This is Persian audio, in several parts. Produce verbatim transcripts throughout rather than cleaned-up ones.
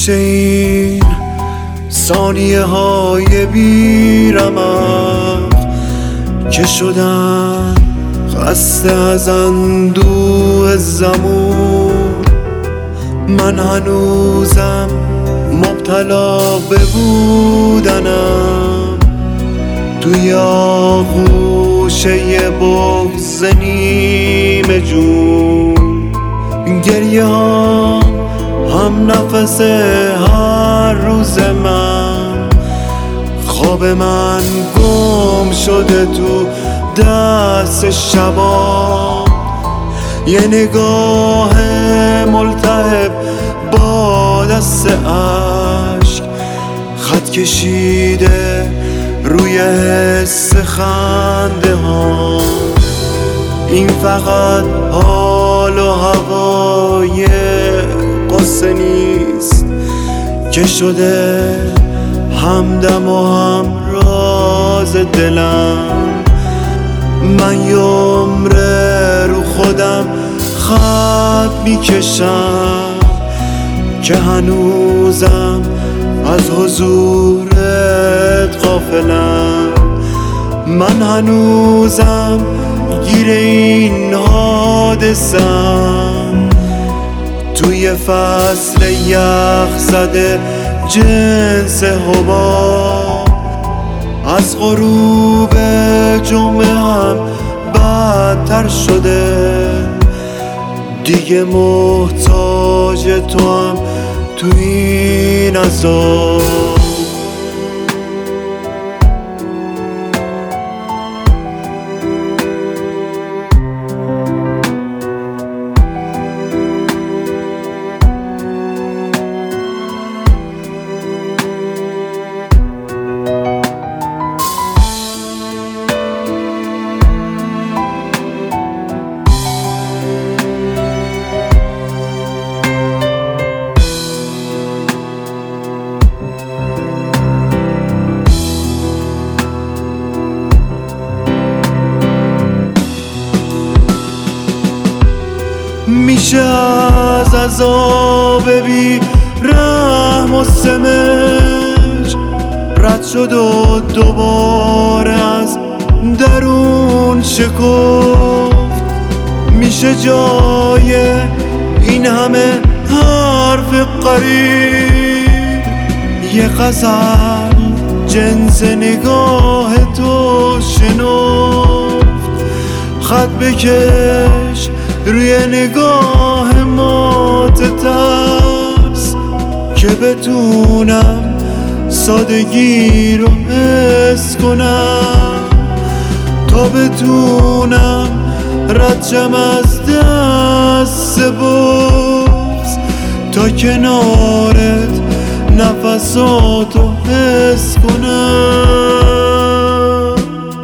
میشه این ثانیه های بیرمق که شدن خسته از اندوه زمون. من هنوزم مبتلا به بودنم توی آغوش یه بغض نیمه جون. گریه ها هم نفس هر روز من، خواب من گم شده تو دست شبا. یه نگاه ملتهب با دست عشق، خط کشیده روی حس خنده ها. این فقط حال و هوای قصه نیست که شده همدم و هم راز دلم. من یه عمره رو خودم خط میکشم که هنوزم از حضورت غافلم. من هنوزم گیر این حادثم، توی فصل یخ زده جنس حباب. از غروب جمعه هم بدتر شده، دیگه محتاج تو هم تو این عذاب. میشه از عذاب بی رحم و سمج رد شد و دوباره از درون شکفت. میشه جای این همه حرف قریب یه غزل جنس نگاه تو شنفت. خط بکش روی نگاه مات ترس که بتونم سادگی رو حس کنم، تا بتونم ردشم از دست بغض، تا کنارت نفساتو حس کنم.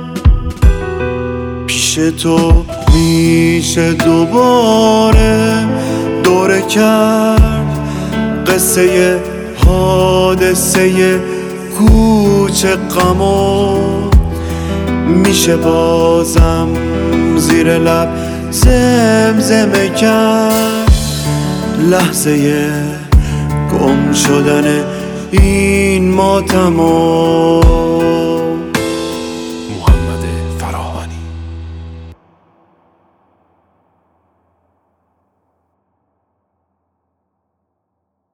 پیش تو میشه دوباره دوره کرد قصه حادثه کوچه غمو. میشه بازم زیر لب زمزمه کرد لحظه گم شدن این ماتمو.